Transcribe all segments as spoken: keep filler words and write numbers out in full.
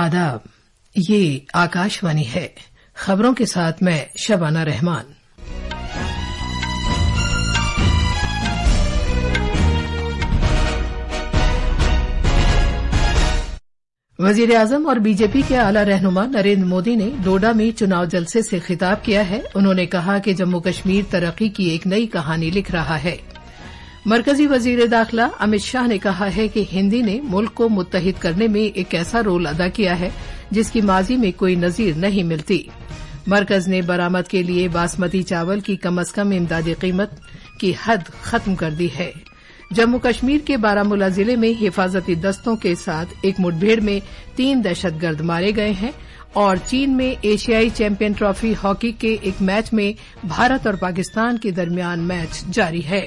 आदाब, ये आकाशवाणी है। खबरों के साथ मैं शबाना रहमान। वजीर आजम और बीजेपी के आला रहनुमा नरेंद्र मोदी ने डोडा में चुनाव जलसे से खिताब किया है। उन्होंने कहा कि जम्मू कश्मीर तरक्की की एक नई कहानी लिख रहा है। मरकजी वजीर दाखिला अमित शाह ने कहा है कि हिंदी ने मुल्क को मुत्तहिद करने में एक ऐसा रोल अदा किया है जिसकी माजी में कोई नजीर नहीं मिलती। मरकज ने बरामद के लिए बासमती चावल की कम अज कम इमदादी कीमत की हद खत्म कर दी है। जम्मू कश्मीर के बारामूला जिले में हिफाजती दस्तों के साथ एक मुठभेड़ में तीन दहशतगर्द मारे गए हैं और चीन में एशियाई चैंपियन ट्रॉफी हॉकी के एक मैच में भारत और पाकिस्तान के दरमियान मैच जारी है।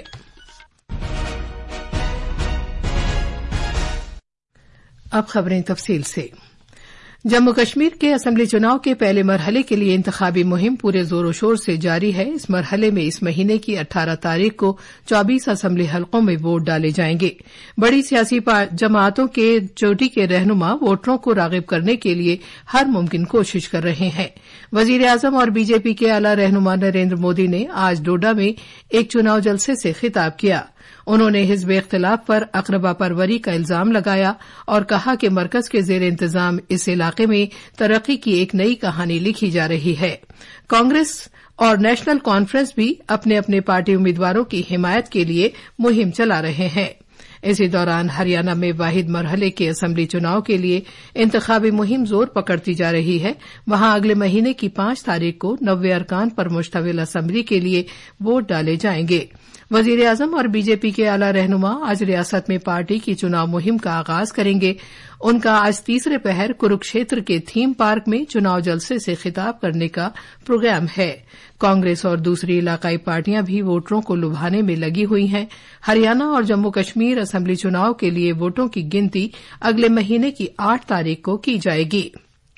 अब खबरें तफसील से। जम्मू कश्मीर के असेंबली चुनाव के पहले मरहले के लिए इंतखाबी मुहिम पूरे जोरों शोर से जारी है। इस मरहले में इस महीने की अठारह तारीख को चौबीस असेंबली हलकों में वोट डाले जाएंगे। बड़ी सियासी जमातों के चोटी के रहनुमा वोटरों को रागिब करने के लिए हर मुमकिन कोशिश कर रहे हैं। वजीर आजम और बीजेपी के आला रहनुमा नरेंद्र मोदी ने आज डोडा में एक चुनाव जलसे से खिताब किया। उन्होंने हिज़्ब इख्तिलाफ पर अक़रबा परवरी का इल्जाम लगाया और कहा कि मरकज के ज़ेर इंतजाम इस इलाके में तरक्की की एक नई कहानी लिखी जा रही है। कांग्रेस और नेशनल कॉन्फ्रेंस भी अपने अपने पार्टी उम्मीदवारों की हिमायत के लिए मुहिम चला रहे हैं। इसी दौरान हरियाणा में वाहिद मरहले के असेंबली चुनाव के लिए इंतखाबी मुहिम जोर पकड़ती जा रही है। वहां अगले महीने की पांच तारीख को नब्बे अरकान पर मुश्तमिल असेंबली के लिए वोट डाले जाएंगे। वजीर आजम और बीजेपी के आला रहनुमा आज रियासत में पार्टी की चुनाव मुहिम का आगाज करेंगे। उनका आज तीसरे पहर कुरुक्षेत्र के थीम पार्क में चुनाव जलसे से खिताब करने का प्रोग्राम है। कांग्रेस और दूसरी इलाकाई पार्टियां भी वोटरों को लुभाने में लगी हुई हैं। हरियाणा और जम्मू कश्मीर असेंबली चुनाव के लिए वोटों की गिनती अगले महीने की आठ तारीख को की जाएगी।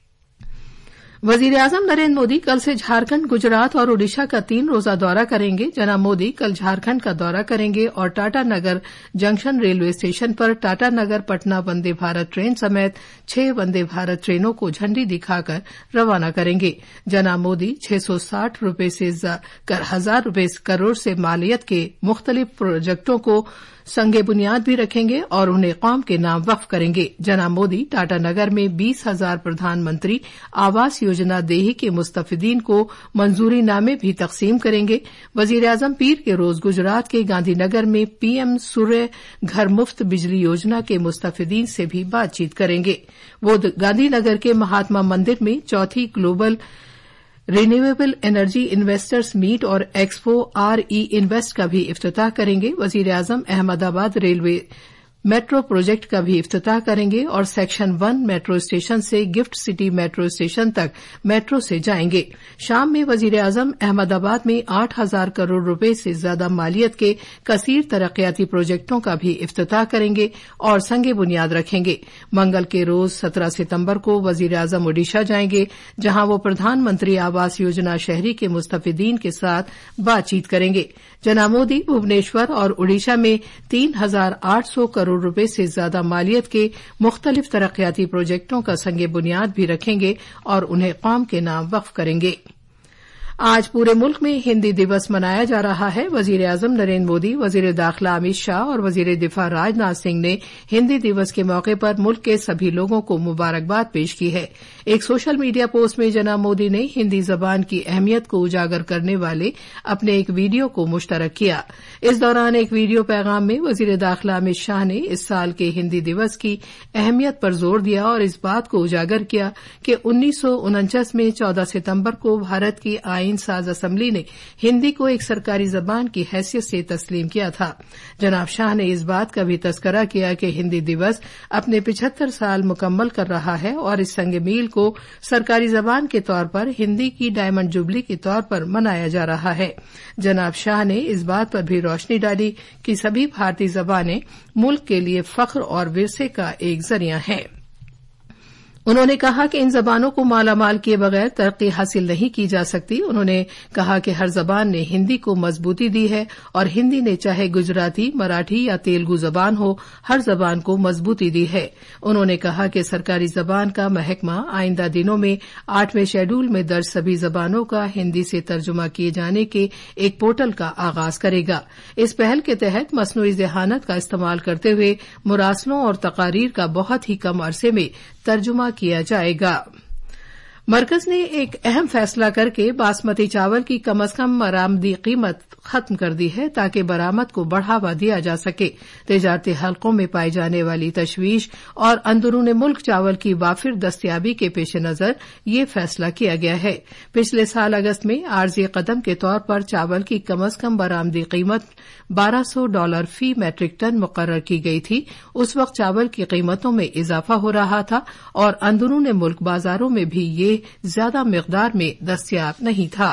वजीर आजम नरेंद्र मोदी कल से झारखंड, गुजरात और ओडिशा का तीन रोजा दौरा करेंगे। जनाब मोदी कल झारखंड का दौरा करेंगे और Tata Nagar junction railway station पर टाटा नगर पटना वंदे भारत ट्रेन समेत छह वंदे भारत ट्रेनों को झंडी दिखाकर रवाना करेंगे। जनाब मोदी छह सौ साठ रूपये से हजार रूपये करोड़ से मालियत के मुख्तलिफ प्रोजेक्टों को संगे बुनियाद भी रखेंगे और उन्हें कौम के नाम वक्फ करेंगे। जनाब मोदी टाटा नगर में बीस हजार प्रधानमंत्री आवास योजना देही के मुस्तफिदीन को मंजूरी नामे भी तकसीम करेंगे। वजीर आजम पीर के रोज गुजरात के गांधीनगर में पीएम सूर्य घर मुफ्त बिजली योजना के मुस्तफिदीन से भी बातचीत करेंगे। वो गांधीनगर के महात्मा मंदिर में चौथी global renewable energy investors meet और एक्सपो आर ई इन्वेस्ट का भी इफ्तिताह करेंगे। वजीर आजम अहमदाबाद रेलवे मेट्रो प्रोजेक्ट का भी इफ्तिताह करेंगे और सेक्शन वन मेट्रो स्टेशन से गिफ्ट सिटी मेट्रो स्टेशन तक मेट्रो से जाएंगे। शाम में वजीर आजम अहमदाबाद में आठ हजार करोड़ रूपये से ज्यादा मालियत के कसीर तरक्याती प्रोजेक्टों का भी इफ्तिताह करेंगे और संगे बुनियाद रखेंगे। मंगल के रोज सत्रह सितम्बर को वजीर आजम ओडिशा जाएंगे, जहां वो प्रधानमंत्री आवास योजना शहरी के मुस्तफिदीन के साथ बातचीत करेंगे। जनाब मोदी भुवनेश्वर और ओडिशा में तीन हजार आठ सौ करोड़ रुपए से ज्यादा मालियत के मुख्तलिफ तरक्याती प्रोजेक्टों का संगे बुनियाद भी रखेंगे और उन्हें कौम के नाम वक्फ करेंगे। आज पूरे मुल्क में हिंदी दिवस मनाया जा रहा है। वजीर आजम नरेंद्र मोदी, वजीर दाखिला अमित शाह और वजीर दिफा राजनाथ सिंह ने हिंदी दिवस के मौके पर मुल्क के सभी लोगों को मुबारकबाद पेश की है। एक सोशल मीडिया पोस्ट में जनाब मोदी ने हिंदी जबान की अहमियत को उजागर करने वाले अपने एक वीडियो को मुश्तरक किया। इस दौरान एक वीडियो पैगाम में वजीर दाखिला अमित शाह ने इस साल के हिंदी दिवस की अहमियत पर जोर दिया और इस बात को उजागर किया कि उन्नीस सौ उनचास में चौदह सितम्बर को भारत की आईन साज असेंबली ने हिंदी को एक सरकारी जबान की हैसियत से तस्लीम किया था। जनाब शाह ने इस बात का भी तस्करा किया कि हिंदी दिवस अपने पिछहत्तर साल मुकम्मल कर रहा है और इस संग मील को सरकारी जबान के तौर पर हिंदी की डायमंड जुबली के तौर पर मनाया जा रहा है। जनाब शाह ने इस बात पर भी रोशनी डाली कि सभी भारतीय जबानें मुल्क के लिए फख्र और विरसे का एक जरिया हैं। انہوں نے کہا کہ ان زبانوں کو مالا مال کیے بغیر ترقی حاصل نہیں کی جا سکتی. انہوں نے کہا کہ ہر زبان نے ہندی کو مضبوطی دی ہے اور ہندی نے چاہے گجراتی، مراٹھی یا تیلگو زبان ہو، ہر زبان کو مضبوطی دی ہے. انہوں نے کہا کہ سرکاری زبان کا محکمہ آئندہ دنوں میں آٹھویں شیڈول میں درج سبھی زبانوں کا ہندی سے ترجمہ کیے جانے کے ایک پورٹل کا آغاز کرے گا. اس پہل کے تحت مصنوعی ذہانت کا استعمال کرتے ہوئے مراسلوں اور تقاریر کا بہت ہی کم عرصے میں ترجمہ کیا جائے گا. مرکز نے ایک اہم فیصلہ کر کے باسمتی چاول کی کم از کم برآمدی قیمت ختم کر دی ہے تاکہ برآمد کو بڑھاوا دیا جا سکے. تجارتی حلقوں میں پائی جانے والی تشویش اور اندرون ملک چاول کی وافر دستیابی کے پیش نظر یہ فیصلہ کیا گیا ہے. پچھلے سال اگست میں عارضی قدم کے طور پر چاول کی کم از کم برآمدی قیمت بارہ سو ڈالر فی میٹرک ٹن مقرر کی گئی تھی. اس وقت چاول کی قیمتوں میں اضافہ ہو رہا تھا اور اندرون ملک بازاروں میں بھی یہ زیادہ مقدار میں دستیاب نہیں تھا.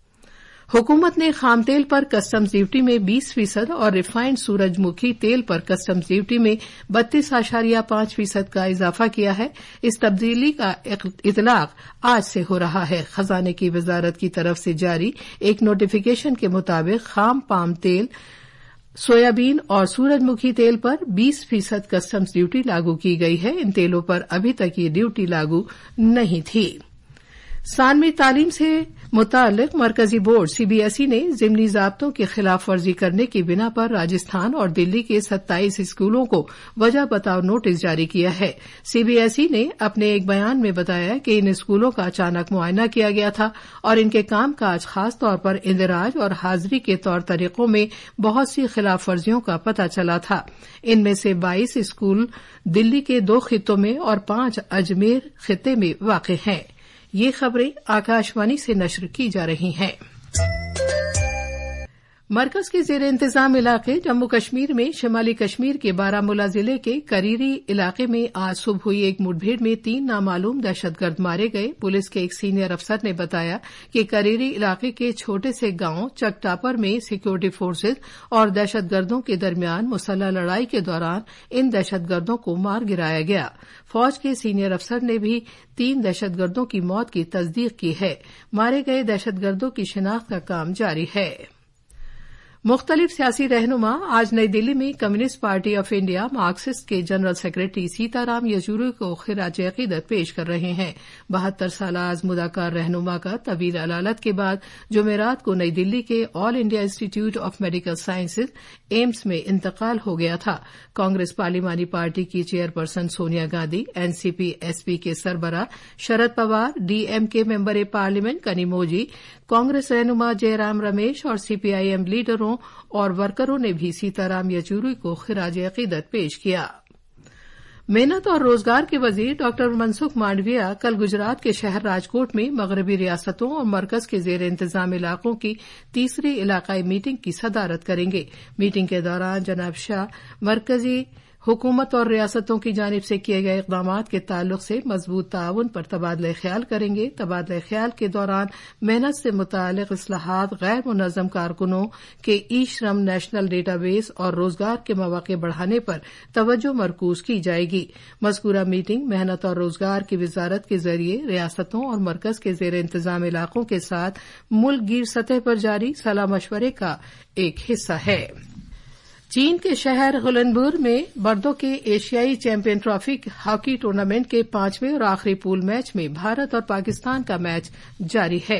حکومت نے خام تیل پر کسٹمز ڈیوٹی میں بیس فیصد اور ریفائنڈ سورج مکھی تیل پر کسٹمز ڈیوٹی میں بتیس اشاریہ پانچ فیصد کا اضافہ کیا ہے. اس تبدیلی کا اطلاق آج سے ہو رہا ہے. خزانے کی وزارت کی طرف سے جاری ایک نوٹیفیکیشن کے مطابق خام پام تیل، سویابین اور سورج مکھی تیل پر بیس فیصد کسٹمز ڈیوٹی لاگو کی گئی ہے. ان تیلوں پر ابھی تک یہ ڈیوٹی لاگو نہیں تھی. ثانوی تعلیم سے متعلق مرکزی board C B S E نے ضمنی ضابطوں کی خلاف ورزی کرنے کی بنا پر راجستھان اور دلی کے ستائیس اسکولوں کو وجہ بتاؤ نوٹس جاری کیا ہے. سی بی ایس ای نے اپنے ایک بیان میں بتایا کہ ان اسکولوں کا اچانک معائنہ کیا گیا تھا اور ان کے کام کاج خاص طور پر اندراج اور حاضری کے طور طریقوں میں بہت سی خلاف ورزیوں کا پتہ چلا تھا. ان میں سے بائیس اسکول دلی کے دو خطوں میں اور پانچ اجمیر خطے میں واقع ہیں. یہ خبریں آکاشوانی سے نشر کی جا رہی ہیں. مرکز کے زیر انتظام علاقے جموں کشمیر میں شمالی کشمیر کے بارامولہ ضلع کے کریری علاقے میں آج صبح ہوئی ایک مڈ بھیڑ میں تین نامعلوم دہشت گرد مارے گئے. پولیس کے ایک سینئر افسر نے بتایا کہ کریری علاقے کے چھوٹے سے گاؤں چک ٹاپر میں سیکورٹی فورسز اور دہشت گردوں کے درمیان مسلح لڑائی کے دوران ان دہشت گردوں کو مار گرایا گیا. فوج کے سینئر افسر نے بھی تین دہشت گردوں کی موت کی تصدیق کی ہے. مارے گئے دہشت گردوں کی شناخت کا کام جاری ہے. مختلف سیاسی رہنما آج نئی دلی میں communist party of India Marxist کے جنرل سیکریٹری سیتا رام یچوری کو خراج عقیدت پیش کر رہے ہیں. بہتر سالہ آزمودہ رہنما کا طویل علالت کے بعد جمعرات کو نئی دلی کے آل انڈیا انسٹی ٹیوٹ آف میڈیکل سائنسز ایمس میں انتقال ہو گیا تھا. کانگریس پارلیمانی پارٹی کی chairperson Sonia Gandhi, N C P S P کے سربراہ شرد پوار، ڈی ایم کے ممبر پارلیمنٹ کنیموجی، کانگریس رہنما جے رام رمیش اور سی پی آئی ایم لیڈروں اور ورکروں نے بھی سیتا رام یچوری کو خراج عقیدت پیش کیا. محنت اور روزگار کے وزیر ڈاکٹر منسکھ مانڈویہ کل گجرات کے شہر راجکوٹ میں مغربی ریاستوں اور مرکز کے زیر انتظام علاقوں کی تیسری علاقائی میٹنگ کی صدارت کریں گے. میٹنگ کے دوران جناب شاہ مرکزی حکومت اور ریاستوں کی جانب سے کیے گئے اقدامات کے تعلق سے مضبوط تعاون پر تبادلہ خیال کریں گے. تبادلہ خیال کے دوران محنت سے متعلق اصلاحات، غیر منظم کارکنوں کے ای شرم نیشنل ڈیٹا بیس اور روزگار کے مواقع بڑھانے پر توجہ مرکوز کی جائے گی. مذکورہ میٹنگ محنت اور روزگار کی وزارت کے ذریعے ریاستوں اور مرکز کے زیر انتظام علاقوں کے ساتھ ملک گیر سطح پر جاری صلاح مشورے کا ایک حصہ ہے. چین کے شہر ہولنبور میں مردوں کے ایشیائی چیمپئن ٹرافی ہاکی ٹورنامنٹ کے پانچویں اور آخری پول میچ میں بھارت اور پاکستان کا میچ جاری ہے.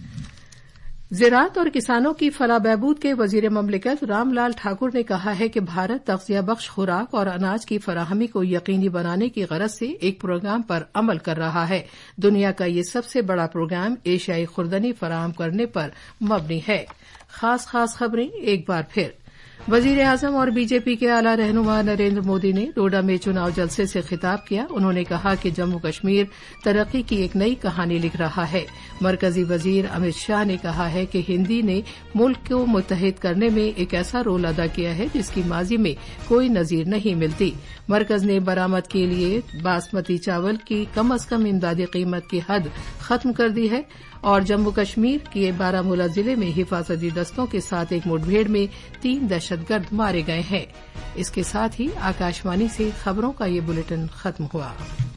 زراعت اور کسانوں کی فلاح بہبود کے وزیر مملکت رام لال ٹھاکر نے کہا ہے کہ بھارت تغذیہ بخش خوراک اور اناج کی فراہمی کو یقینی بنانے کی غرض سے ایک پروگرام پر عمل کر رہا ہے. دنیا کا یہ سب سے بڑا پروگرام ایشیائی خوردنی فراہم کرنے پر مبنی ہے. خاص خاص خبریں ایک بار پھر. وزیر اعظم اور بی جے پی کے اعلی رہنما نریندر مودی نے ڈوڈا میں چناؤ جلسے سے خطاب کیا. انہوں نے کہا کہ جموں کشمیر ترقی کی ایک نئی کہانی لکھ رہا ہے. مرکزی وزیر امت شاہ نے کہا ہے کہ ہندی نے ملک کو متحد کرنے میں ایک ایسا رول ادا کیا ہے جس کی ماضی میں کوئی نظیر نہیں ملتی. مرکز نے برآمد کے لیے باسمتی چاول کی کم از کم امدادی قیمت کی حد ختم کر دی ہے اور جموں کشمیر کے بارامولہ ضلع میں حفاظتی دستوں کے ساتھ ایک مڈ بھیڑ میں تین دہشت گرد مارے گئے ہیں. اس کے ساتھ ہی آکاشوانی سے خبروں کا یہ بلیٹن ختم ہوا.